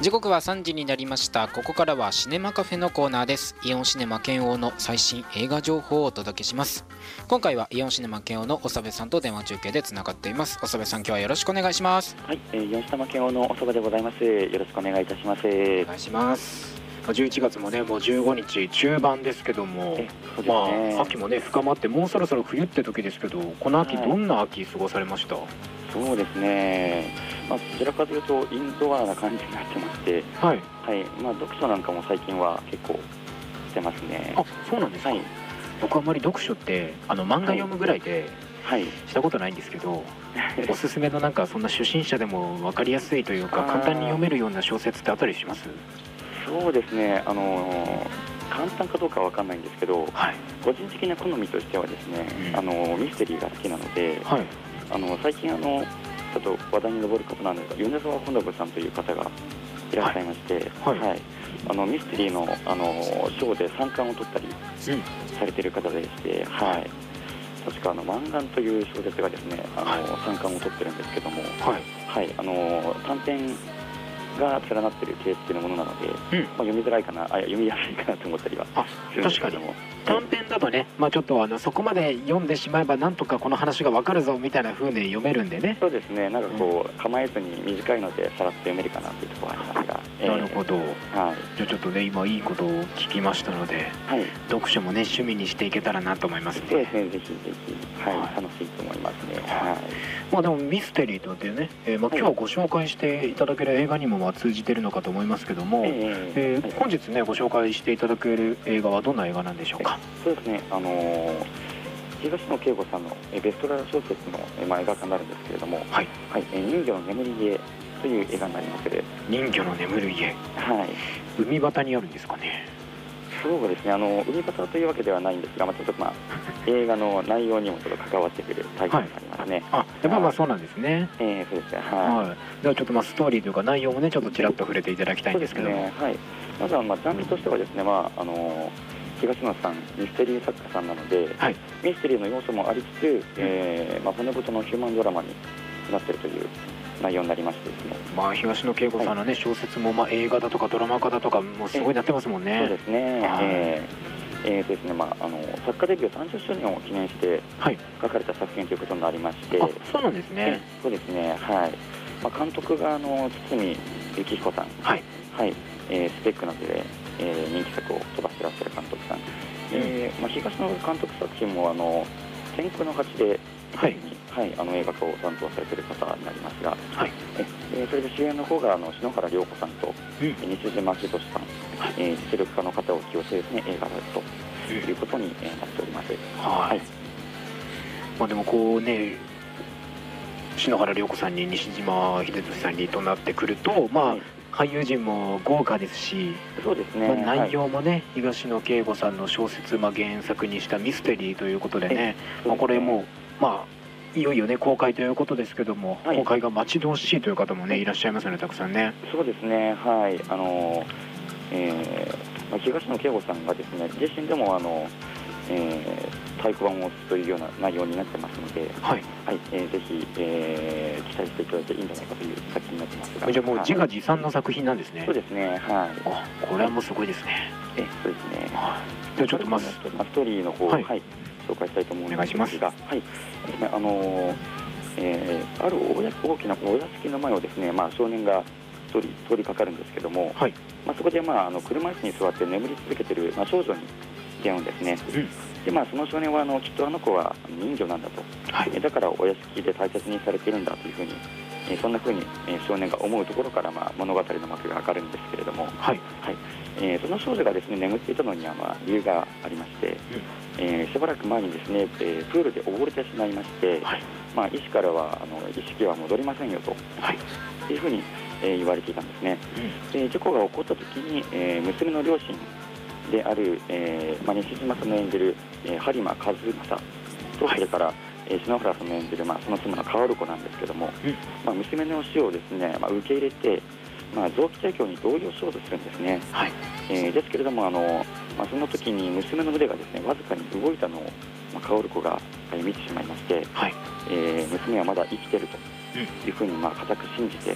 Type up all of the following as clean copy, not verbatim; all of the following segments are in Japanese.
時刻は3時になりました。ここからはシネマカフェのコーナーです。イオンシネマ剣王の最新映画情報をお届けします。今回はイオンシネマ剣王の長部さんと電話中継でつながっています。長部さん、今日はよろしくお願いします。 はい、イオンシネマ剣王の長部でございます。よろしくお願いいたします。 お願いします。11月もね、もう15日中盤ですけども、 そうですね、 秋もね深まって、もうそろそろ冬って時ですけど、この秋どんな秋過ごされました？ そうですね、どちらかというとインドアな感じになってまして、 はい、 読書なんかも最近は結構してますね。 あ、そうなんですか。僕あんまり読書って漫画読むぐらいでしたことないんですけど、おすすめのなんかそんな初心者でも分かりやすいというか簡単に読めるような小説ってあったりします？ そうですね、簡単かどうかは分かんないんですけど、個人的な好みとしてはですね、ミステリーが好きなので、最近ちょっと話題に上る方なんですが、米沢本信さんという方がいらっしゃいまして、ミステリーの賞で3冠を取ったりされている方でして、確か漫画という小説がですね、3冠を取ってるんですけども、短編が連なっている形式のものなので、読みづらいかな、読みやすいかなと思ったりはするんですけども。 短編だとね、ちょっとそこまで読んでしまえばなんとかこの話が分かるぞみたいな風に読めるんでね。 そうですね、なんかこう、構えずに短いのでさらっと読めるかなというところはありますが、 なるほど、じゃあちょっとね、今いいことを聞きましたので、読書もね趣味にしていけたらなと思いますね。 そうですね、ぜひぜひ、楽しいと思いますね。 でもミステリーとでね、今日ご紹介していただける映画にも通じてるのかと思いますけども、本日ねご紹介していただける映画はどんな映画なんでしょうか？ そうですね、東野圭吾さんのベストセラー小説の映画化になるんですけれども、人魚の眠り家という映画になります。 人魚の眠る家、海端にあるんですかね？ そうですね、海端というわけではないんですが、ちょっと映画の内容にもちょっと関わってくるタイトルになりますね。 やっぱそうなんですね。 そうですね。 ではちょっとストーリーというか内容もねちょっとちらっと触れていただきたいんですけども。 まずはジャンルとしてはですね、東野さんミステリー作家さんなので、ミステリーの要素もありつつ、骨太のヒューマンドラマになっているという内容になりましてですね。 東野圭吾さんのね、小説も映画だとかドラマ化だとかもうすごいなってますもんね。 そうですね。ですね、作家デビュー30周年を記念して書かれた作品ということになりまして。 そうなんですね。 そうですね。監督が堤幸彦さん、スペックなどで人気作を飛ばしていらっしゃる監督さん。東野監督作品も天空の蜂で映画化を担当されている方になりますが、それで主演の方が篠原涼子さんと西島秀俊さん、実力家の方を起用してですね、映画化ということになっております。 でもこうね、篠原涼子さんに西島秀俊さんにとなってくると、俳優陣も豪華ですし、 そうですね、 内容もね、東野圭吾さんの小説原作にしたミステリーということでね、これもいよいよね公開ということですけども、公開が待ち遠しいという方もねいらっしゃいますよね、たくさんね。 そうですね、東野圭吾さんがですね、自身でも太鼓判を押すというような内容になってますので、ぜひ、期待していただいていいんじゃないかという作品になってますが。 じゃあもう自画自賛の作品なんですね。 そうですね、 これはもうすごいですね。 そうですね。 ではちょっとストーリーの方、紹介したいと思うんですが、ある大きなお屋敷の前をですね、少年が一人通りかかるんですけども、そこで車椅子に座って眠り続けている少女に出会うんですね。でその少年はきっとあの子は人魚なんだと、だからお屋敷で大切にされているんだというふうに、そんなふうに少年が思うところから物語の幕が上がるんですけれども、その少女がですね眠っていたのには理由がありまして、しばらく前にですね、プールで溺れてしまいまして、医師からは意識は戻りませんよと、いうふうに言われていたんですね。事故が起こった時に娘の両親である西島さんの演じる播磨和正と、それから篠原さんの演じるその妻の薫子なんですけども、娘の死をですね受け入れて臓器提供に同意をしようとするんですね。ですけれどもその時に娘の腕がですねわずかに動いたのを薫子が見てしまいまして、娘はまだ生きているというふうに固く信じて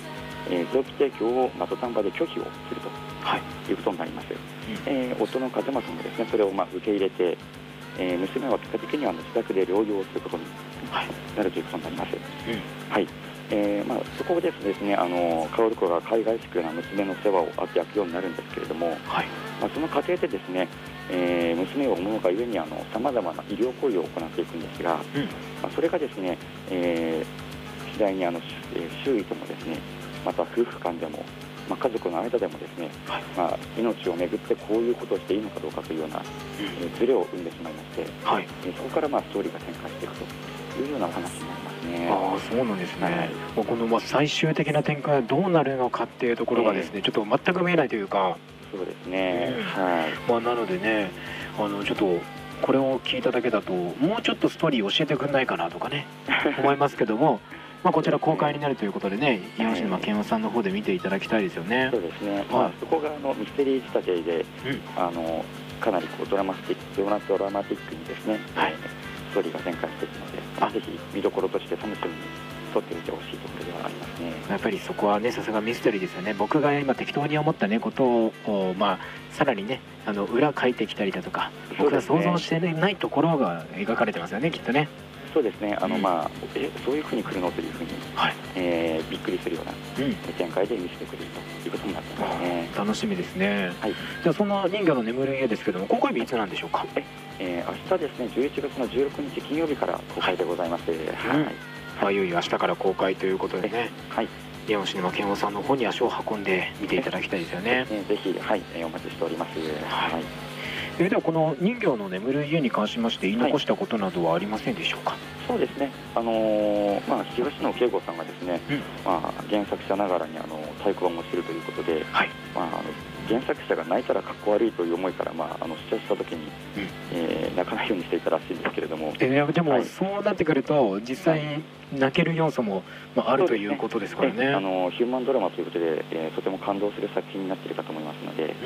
臓器提供を、土壇場で拒否をするということになります。夫の風間さんもですね、それを受け入れて、娘は結果的には自宅で療養することになるということになります。そこでですね、薫子が海外宿な娘の世話を焼くようになるんですけれども、その過程でですね、娘を思うがゆえにさまざまな医療行為を行っていくんですが、それがですね、次第に周囲ともですね、また夫婦間でも、家族の間でもですね、命をめぐってこういうことをしていいのかどうかというようなズレを生んでしまいまして、そこからストーリーが展開していくというようなお話になりますね。 そうなんですね。この最終的な展開はどうなるのかっていうところがですね、ちょっと全く見えないというか。 そうですね。 なのでね、ちょっとこれを聞いただけだともうちょっとストーリー教えてくんないかなとかね思いますけども、こちら公開になるということでね、イオンシネマケンオさんの方で見ていただきたいですよね。 そうですね。そこがミステリー仕立てで、かなりドラマティックにですね、ストーリーが展開していくので、ぜひ見どころとして楽しみに撮ってみてほしいところではありますね。 やっぱりそこはね、さすがミステリーですよね。僕が今適当に思ったねことをさらにね、裏書いてきたりだとか、僕が想像してないところが描かれてますよね、きっとね。 そうですね。そういうふうに来るのというふうに、びっくりするような展開で見せてくれるということになってますね。 楽しみですね。じゃあその人魚の眠る家ですけども、公開日いつなんでしょうか。 明日ですね、11月の16日金曜日から公開でございます。 いよいよ明日から公開ということでね、イオンシネマケンオさんの方に足を運んで見ていただきたいですよね。 ぜひ、お待ちしております。 ではこの人魚の眠る家に関しまして言い残したことなどはありませんでしょうか。 そうですね、東野圭吾さんがですね、原作者ながらに太鼓判を知るということで、原作者が泣いたらかっこ悪いという思いから、出社した時に、泣かないようにしていたらしいんですけれども、 でもそうなってくると実際泣ける要素もあるということですからね。 ヒューマンドラマということで、とても感動する作品になっているかと思いますので、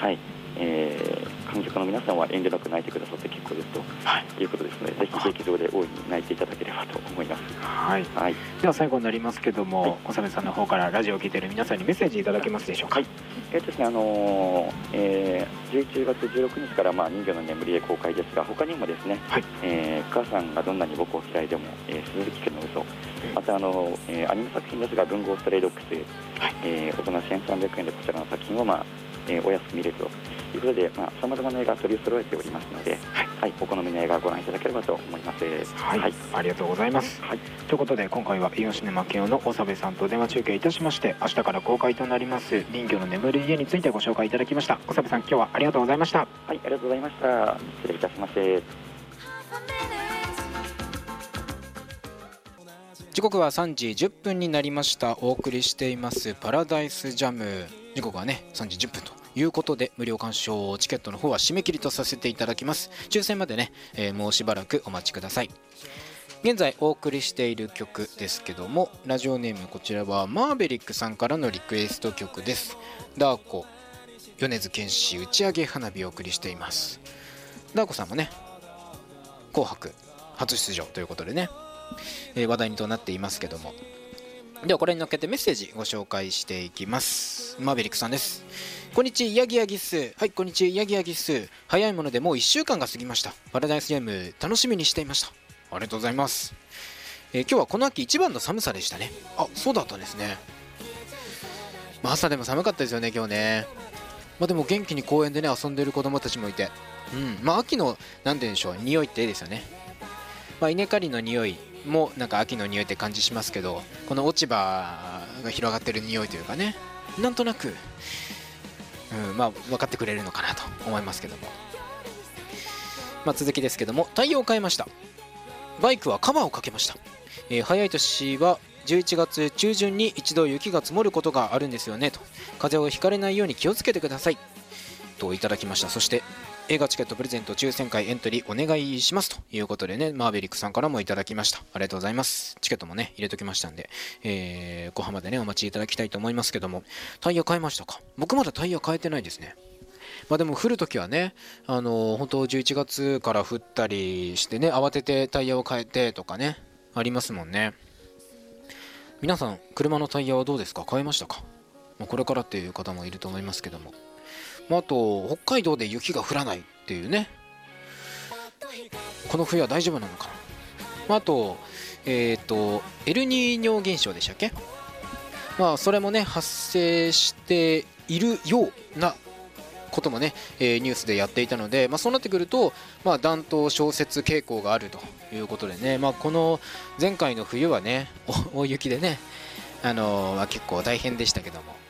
観客の皆さんは遠慮なく泣いてくださって結構ですということですので、ぜひ劇場で大いに泣いていただければと思います。 では最後になりますけども、長部さんの方からラジオを聴いている皆さんにメッセージいただけますでしょうか。 ですね、11月16日から人魚の眠りへ公開ですが、他にもですね、母さんがどんなに僕を嫌いでも、鈴木家の嘘、またアニメ作品ですが、文豪ストレイドックス、大人1300円でこちらの作品をお安く見れるということで、さまざまな映画を取り揃えておりますので、お好みの映画をご覧いただければと思います。 ありがとうございます。ということで今回はイオンシネマケンオの長部さんと電話中継いたしまして、明日から公開となります人魚の眠る家についてご紹介いただきました。長部さん、今日はありがとうございました。 ありがとうございました。失礼いたします。 時刻は3時10分になりました。お送りしていますパラダイスジャム、時刻はね3時10分ということで、無料鑑賞チケットの方は締め切りとさせていただきます。抽選までね、もうしばらくお待ちください。現在お送りしている曲ですけども、ラジオネームこちらはマーベリックさんからのリクエスト曲です。ダーコ米津玄師打ち上げ花火をお送りしています。ダーコさんもね紅白初出場ということでね、話題にとなっていますけども、ではこれに乗っけてメッセージご紹介していきます。マーベリックさんです。こんにちは、ヤギヤギっす。はい、こんにちは、ヤギヤギっす。早いものでもう1週間が過ぎました。パラダイスゲーム楽しみにしていました。ありがとうございます。今日はこの秋一番の寒さでしたね。そうだったんですね。朝でも寒かったですよね今日ね。でも元気に公園でね遊んでる子供たちもいて、秋のなんて言うんでしょう、匂いっていいですよね。稲刈りの匂いもなんか秋の匂いって感じしますけど、この落ち葉が広がってる匂いというかね、なんとなく、分かってくれるのかなと思いますけども、続きですけども、タイヤを変えました。バイクはカバーをかけました。早い年は11月中旬に一度雪が積もることがあるんですよねと、風邪をひかれないように気をつけてくださいといただきました。そして映画チケットプレゼント抽選会エントリーお願いしますということでね、マーベリックさんからもいただきました。ありがとうございます。チケットもね入れときましたんで、後半までねお待ちいただきたいと思いますけども、タイヤ変えましたか。僕まだタイヤ変えてないですね。でも降るときはね、本当11月から降ったりしてね、慌ててタイヤを変えてとかねありますもんね。 皆さん車のタイヤはどうですか？買いましたか？これからっていう方もいると思いますけども、あと北海道で雪が降らないっていうね、この冬は大丈夫なのかな。あとエルニーニョ現象でしたっけ？それもね発生しているようなこともね、ニュースでやっていたので、そうなってくると、暖冬小雪傾向があるということでね、この前回の冬はね大雪でね、結構大変でしたけども、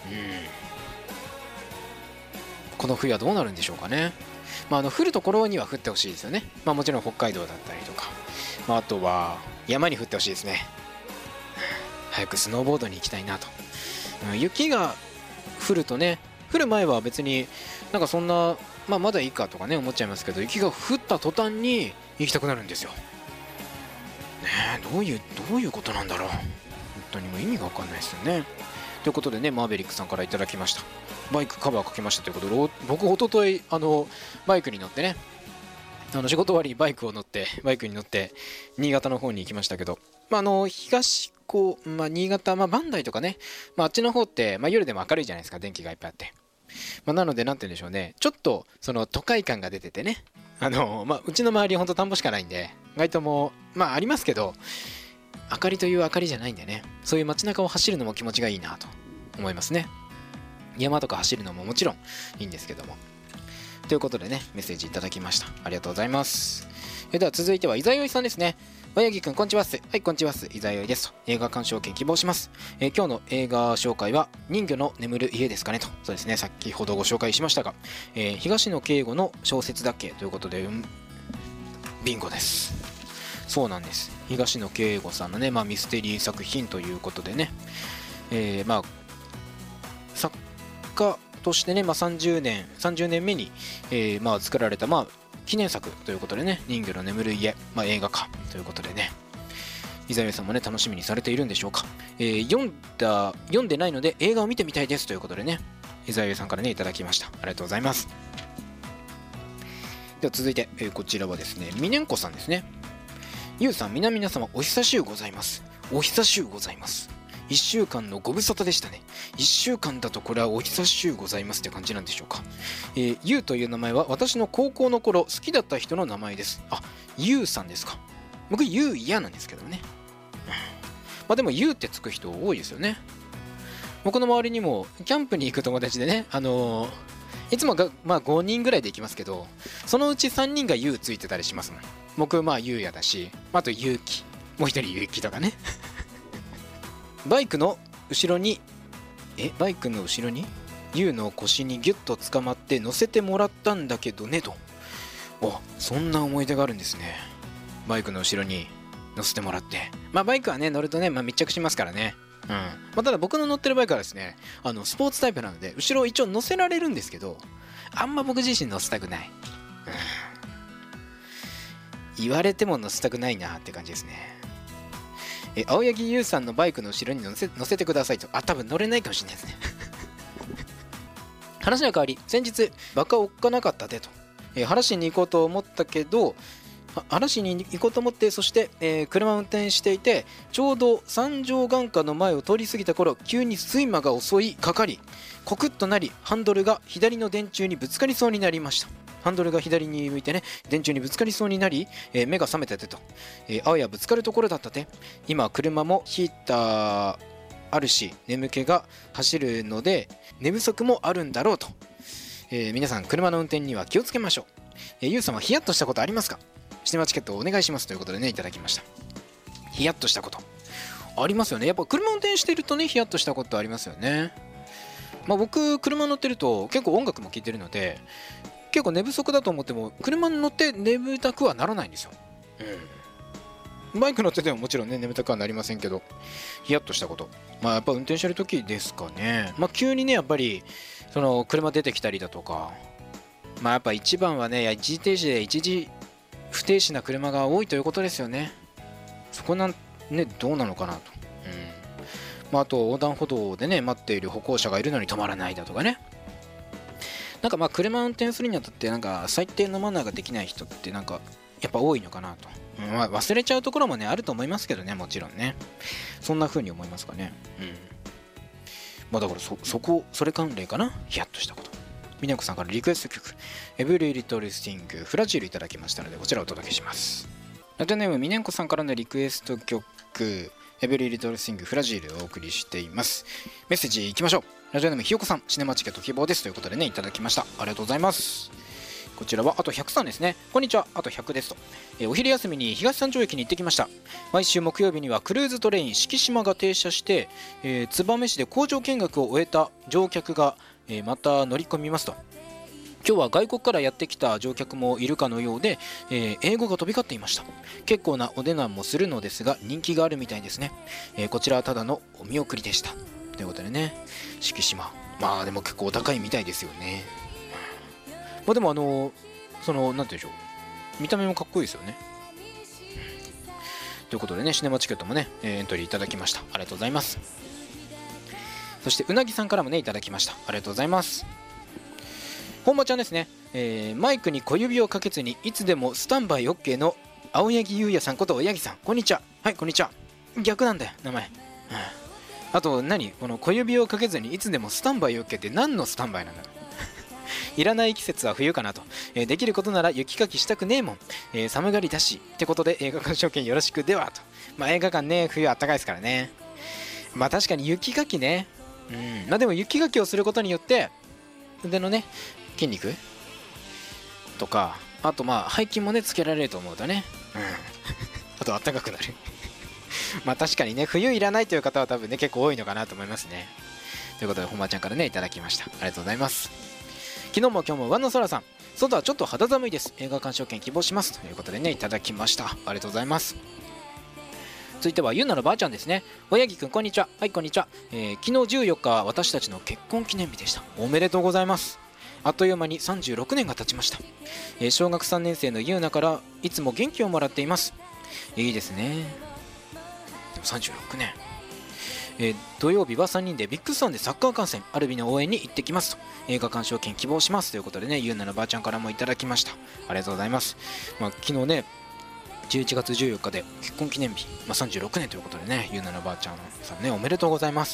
この冬はどうなるんでしょうかね。降るところには降ってほしいですよね。もちろん北海道だったりとか、あとは山に降ってほしいですね。早くスノーボードに行きたいなと。雪が降るとね、降る前は別になんかそんな、まだいいかとかね思っちゃいますけど、雪が降った途端に行きたくなるんですよ。ねえ、どういうことなんだろう。本当にもう意味が分かんないですよね。ということでね、マーベリックさんからいただきました。バイクカバーかけましたということで、僕一昨日バイクに乗ってね、仕事終わりバイクに乗って新潟の方に行きましたけど、東高、新潟、バンダイとかね、あっちの方って、夜でも明るいじゃないですか、電気がいっぱいあって。なのでなんて言うんでしょうね、ちょっとその都会感が出ててね、うちの周りほんと田んぼしかないんで、街灯もありますけど、明かりという明かりじゃないんでね、そういう街中を走るのも気持ちがいいなと思いますね。山とか走るのももちろんいいんですけども。ということでね、メッセージいただきました。ありがとうございます。では続いては伊沢よいさんですね。和柳くんこんちはっす。はい、こんちはっす。伊沢よいですと。映画鑑賞券希望します。今日の映画紹介は人魚の眠る家ですかねと。そうですね、先ほどご紹介しましたが、東野圭吾の小説だっけということで、ビンゴです。そうなんです。東野圭吾さんのね、ミステリー作品ということでね、作家としてね、30年目に、作られた、記念作ということでね、人魚の眠る家、映画化ということでね、伊沢さんもね楽しみにされているんでしょうか。読んでないので映画を見てみたいですということでね、伊沢さんからねいただきました。ありがとうございます。では続いて、こちらはですね、みねんこさんですね。ゆうさん、皆様お久しゅうございます。お久しゅうございます。1週間のご無沙汰でしたね。1週間だとこれはお久しゅうございますって感じなんでしょうか。ゆうという名前は私の高校の頃好きだった人の名前です。あ、ゆうさんですか。僕ゆう嫌なんですけどね。でもゆうってつく人多いですよね。僕の周りにもキャンプに行く友達でね、いつもが5人ぐらいで行きますけど、そのうち3人がゆうついてたりしますもん。僕ゆうやだし、あとゆうき、もう一人ゆうきとかね。バイクの後ろにユウの腰にギュッと捕まって乗せてもらったんだけどねと。そんな思い出があるんですね。バイクの後ろに乗せてもらって、バイクはね乗るとね、密着しますからね。ただ僕の乗ってるバイクはですね、スポーツタイプなので後ろ一応乗せられるんですけど、あんま僕自身乗せたくない、言われても乗せたくないなって感じですね。青柳優さんのバイクの後ろに乗せてくださいと。多分乗れないかもしれないですね。話の変わり、先日バカおっかなかったでと、話に行こうと思ったけど、話に行こうと思って、そして、車を運転していて、ちょうど三条眼科の前を通り過ぎた頃、急に睡魔が襲いかかり、コクッとなり、ハンドルが左の電柱にぶつかりそうになりました。ハンドルが左に向いてね、電柱にぶつかりそうになり、目が覚めたてと、あわやぶつかるところだったて。今車もヒーターあるし、眠気が走るので寝不足もあるんだろうと。皆さん車の運転には気をつけましょう。ゆうさんはヒヤッとしたことありますか？シネマチケットをお願いしますということでね、いただきました。ヒヤッとしたことありますよね。やっぱ車運転してるとね、ヒヤッとしたことありますよね。僕車乗ってると結構音楽も聴いてるので、結構寝不足だと思っても車に乗って眠たくはならないんですよ。バイク乗っててももちろんね眠たくはなりませんけど、ヒヤッとしたこと、やっぱ運転してる時ですかね。急にねやっぱりその車出てきたりだとか、やっぱ一番はね、一時停止で一時不停止な車が多いということですよね。そこなんね、どうなのかなと。あと横断歩道でね待っている歩行者がいるのに止まらないだとかね。車運転するにあたって最低のマナーができない人ってやっぱ多いのかなと、まあ、忘れちゃうところもねあると思いますけどね、もちろんね、そんな風に思いますかね。まあだからそれ関連かな、ヒヤッとしたこと。みねこさんからリクエスト曲エブリリトルスティングフラジルいただきましたので、こちらをお届けします。ラジオネームみねこさんからのリクエスト曲エブリリトルスティングフラジルをお送りしています。メッセージいきましょう。ラジオネームひよこさん、シネマチケット希望ですということでね、いただきました。ありがとうございます。こちらはあと100さんですね。こんにちは、あと100ですと。お昼休みに東三条駅に行ってきました。毎週木曜日にはクルーズトレイン四季島が停車して、燕市で工場見学を終えた乗客が、また乗り込みますと。今日は外国からやってきた乗客もいるかのようで、英語が飛び交っていました。結構なお値段もするのですが人気があるみたいですね。こちらはただのお見送りでしたということでね、四季島、まあでも結構お高いみたいですよね。まあでもなんて言うんでしょう、見た目もかっこいいですよね。ということでね、シネマチケットもね、エントリーいただきました。ありがとうございます。そしてうなぎさんからもねいただきました。ありがとうございます。本間ちゃんですね、マイクに小指をかけずにいつでもスタンバイ OK の青柳優也さんことおやぎさん、こんにちは。はい、こんにちは。逆なんだよ名前、あとこの小指をかけずにいつでもスタンバイ OK って何のスタンバイなんだろういらない季節は冬かなと、できることなら雪かきしたくねえもん、寒がりだしってことで映画鑑賞券よろしくではと。まあ映画館ね冬あったかいですからね。まあ確かに雪かきね、まあでも雪かきをすることによって腕のね筋肉とか、あとまあ背筋もねつけられると思うとね、あとあったかくなるまあ確かにね冬いらないという方は多分ね結構多いのかなと思いますね。ということで本間ちゃんからねいただきました。ありがとうございます。昨日も今日も上野空さん、外はちょっと肌寒いです、映画鑑賞券希望しますということでねいただきました。ありがとうございます。続いてはゆうなのばあちゃんですね。おやぎくんこんにちは。はいこんにちは。昨日14日私たちの結婚記念日でした。おめでとうございます。あっという間に36年が経ちました。小学3年生のゆうなからいつも元気をもらっています。いいですね。でも36年。土曜日は3人でビッグスワンでサッカー観戦アルビの応援に行ってきますと。映画鑑賞券希望しますということでね、ゆうなのばあちゃんからもいただきました。ありがとうございます。昨日ね11月14日で結婚記念日、36年ということでね、ゆうなのばあちゃんさんねおめでとうございます。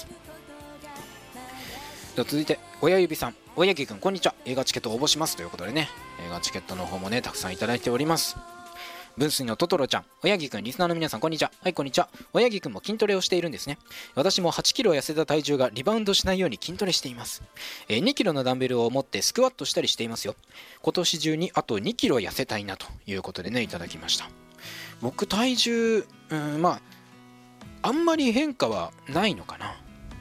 では続いて親指さん、おやぎくんこんにちは。映画チケット応募しますということでね、映画チケットの方もねたくさんいただいております。分水のトトロちゃん、おやぎくん、リスナーの皆さんこんにちは。はいこんにちは。おやぎくんも筋トレをしているんですね。私も8キロ痩せた体重がリバウンドしないように筋トレしています。2キロのダンベルを持ってスクワットしたりしていますよ。今年中にあと2キロ痩せたいなということでねいただきました。僕体重あんまり変化はないのかな。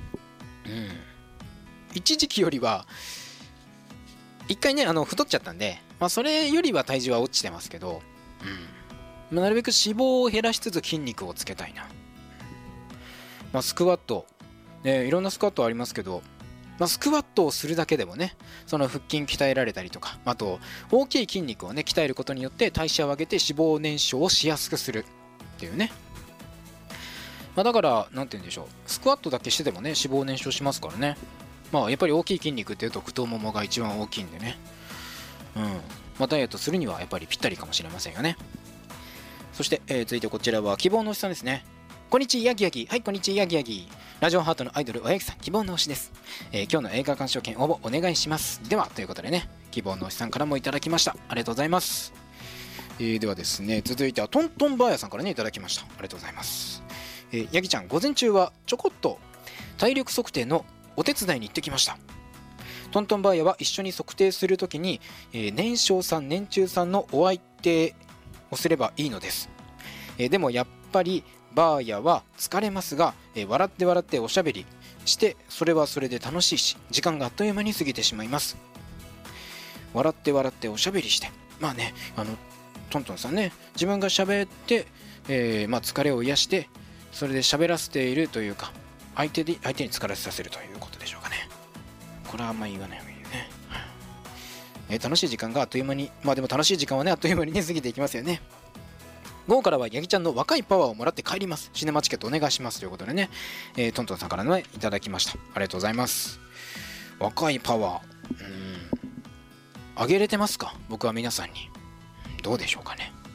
一時期よりは一回ね太っちゃったんで、それよりは体重は落ちてますけど、なるべく脂肪を減らしつつ筋肉をつけたいな。スクワット、いろんなスクワットありますけど、スクワットをするだけでもねその腹筋鍛えられたりとか、あと大きい筋肉をね鍛えることによって代謝を上げて脂肪燃焼をしやすくするっていうね。だからなんて言うんでしょう、スクワットだけしてでもね脂肪燃焼しますからね。やっぱり大きい筋肉っていうと太ももが一番大きいんでね、ダイエットするにはやっぱりぴったりかもしれませんよね。そして、続いてこちらは希望の推しさんですね。こんにちはヤギヤギ。はいこんにちはヤギヤギ。ラジオハートのアイドルおやぎさん、希望の推しです。今日の映画鑑賞券応募お願いします。ではということでね、希望の推しさんからもいただきました。ありがとうございます。ではですね、続いてはトントンバーヤさんからねいただきました。ありがとうございます。ヤギちゃん、午前中はちょこっと体力測定のお手伝いに行ってきました。トントンバーヤは一緒に測定するときに、年少さん年中さんのお相手をすればいいのです。でもやっぱりバーヤは疲れますが、笑って笑っておしゃべりしてそれはそれで楽しいし、時間があっという間に過ぎてしまいます。笑って笑っておしゃべりして、トントンさんね、自分がしゃべって、疲れを癒してそれで喋らせているというか、相手に疲れさせるということでしょうかね。これはあんまり言わない方がいいよね。楽しい時間があっという間に、でも楽しい時間はねあっという間にね過ぎていきますよね。午後からはヤギちゃんの若いパワーをもらって帰ります。シネマチケットお願いしますということでね、トントンさんからねいただきました。ありがとうございます。若いパワー、あげれてますか？僕は皆さんにどうでしょうかね。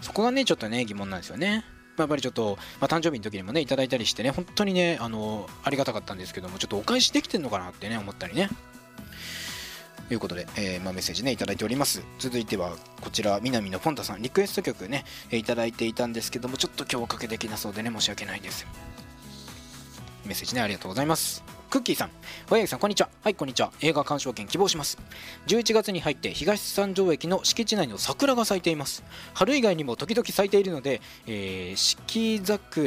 そこがねちょっとね疑問なんですよね。やっぱりちょっと、誕生日の時にもねいただいたりしてね、本当にねありがたかったんですけども、ちょっとお返しできてんのかなってね思ったりね、ということで、メッセージねいただいております。続いてはこちら、南のフォンタさん、リクエスト曲ねいただいていたんですけども、ちょっと今日おかけできなそうでね申し訳ないです。メッセージねありがとうございます。クッキーさん、小柳さん、こんにちは。はい、こんにちは。映画鑑賞券希望します。11月に入って東三条駅の敷地内の桜が咲いています。春以外にも時々咲いているので、四季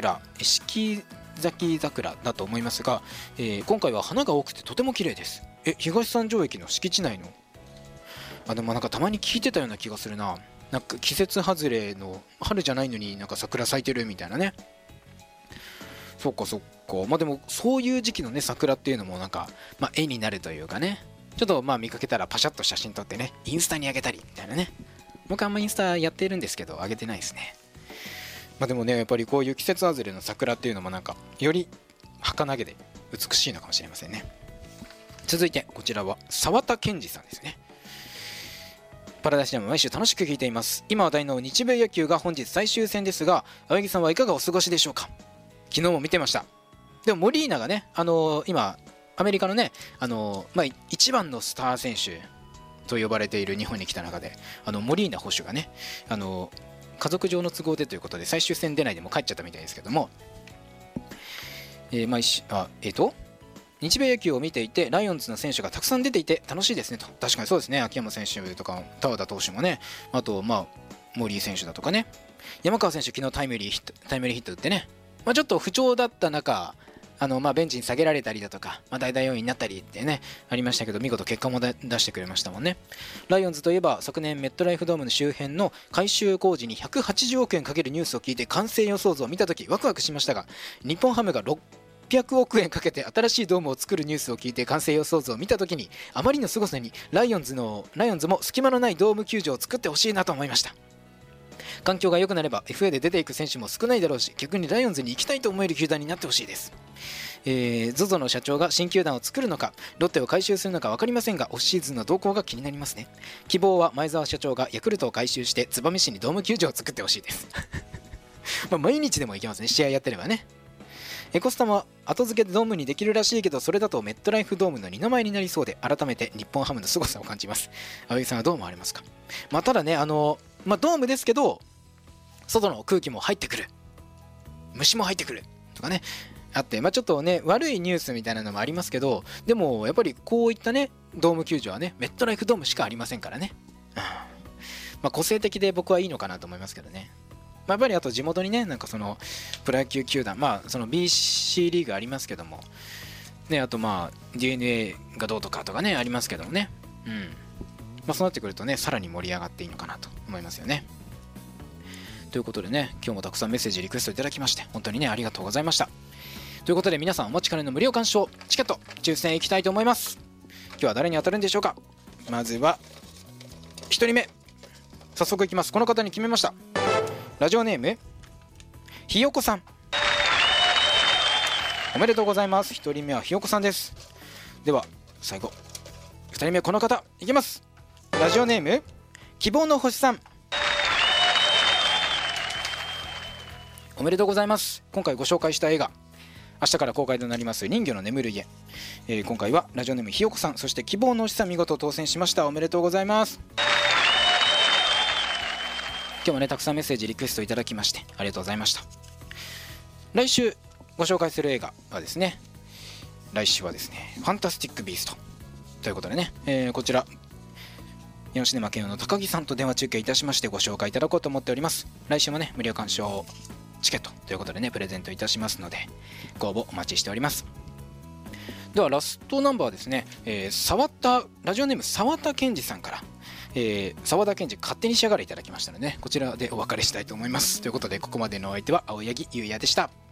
咲桜だと思いますが、今回は花が多くてとても綺麗です。東三条駅の敷地内の、でもなんかたまに聞いてたような気がするな。なんか季節外れの春じゃないのになんか桜咲いてるみたいなね。そっかそっか。でもそういう時期のね桜っていうのもなんか、絵になるというかね、ちょっと見かけたらパシャッと写真撮ってねインスタに上げたりみたいなね。僕あんまインスタやってるんですけど上げてないですね。でもねやっぱりこういう季節外れの桜っていうのもなんかより儚げで美しいのかもしれませんね。続いてこちらは沢田健二さんですね。パラダイスジャム毎週楽しく聞いています。今話題の日米野球が本日最終戦ですが、青柳さんはいかがお過ごしでしょうか。昨日も見てました。でもモリーナがね、今アメリカのね、一番のスター選手と呼ばれている日本に来た中で、モリーナ捕手がね、家族上の都合でということで最終戦出ないでも帰っちゃったみたいですけども、日米野球を見ていてライオンズの選手がたくさん出ていて楽しいですねと。確かにそうですね。秋山選手とか田和田投手もね、あとモリー選手だとかね、山川選手昨日タイムリーヒット打ってね、ちょっと不調だった中ベンチに下げられたりだとか、代打要員になったりってねありましたけど、見事結果も出してくれましたもんね。ライオンズといえば昨年メットライフドームの周辺の改修工事に180億円かけるニュースを聞いて完成予想図を見たときワクワクしましたが、日本ハムが600億円かけて新しいドームを作るニュースを聞いて完成予想図を見たときに、あまりの凄さにライオンズも隙間のないドーム球場を作ってほしいなと思いました。環境が良くなれば FA で出ていく選手も少ないだろうし、逆にライオンズに行きたいと思える球団になってほしいです。ZOZO の社長が新球団を作るのかロッテを買収するのか分かりませんが、オフシーズンの動向が気になりますね。希望は前澤社長がヤクルトを買収して燕市にドーム球場を作ってほしいです毎日でも行けますね、試合やってればね。エコスタも後付けでドームにできるらしいけど、それだとメットライフドームの二の舞になりそうで、改めて日本ハムの凄さを感じます。青柳さんはどう思われますか。ただねドームですけど外の空気も入ってくる、虫も入ってくるとかねあって、ちょっとね悪いニュースみたいなのもありますけど、でもやっぱりこういったねドーム球場はねメットライフドームしかありませんからね、個性的で僕はいいのかなと思いますけどね。やっぱりあと地元にねなんかそのプロ野球球団、その BC リーグありますけどもね、あとDNA がどうとかとかねありますけどもね、そうなってくるとねさらに盛り上がっていいのかなと思いますよね。ということでね、今日もたくさんメッセージリクエストいただきまして本当にねありがとうございました。ということで皆さんお待ちかねの無料鑑賞チケット抽選いきたいと思います。今日は誰に当たるんでしょうか。まずは1人目、早速いきます。この方に決めました。ラジオネームひよこさん、おめでとうございます。1人目はひよこさんです。では最後2人目、この方いきます。ラジオネーム希望の星さん、おめでとうございます。今回ご紹介した映画、明日から公開となります人魚の眠る家、今回はラジオネームひよこさん、そして希望の星さん見事当選しました。おめでとうございます。今日もねたくさんメッセージリクエストいただきましてありがとうございました。来週ご紹介する映画はですね、来週はですねファンタスティックビーストということでね、こちらイオンシネマ慶応の高木さんと電話中継いたしましてご紹介いただこうと思っております。来週もね無料鑑賞チケットということでねプレゼントいたしますのでご応募お待ちしております。ではラストナンバーはですね、ラジオネーム沢田健二さんから、沢田健二勝手に仕上がれいただきましたので、ね、こちらでお別れしたいと思います。ということでここまでのお相手は青柳優也でした。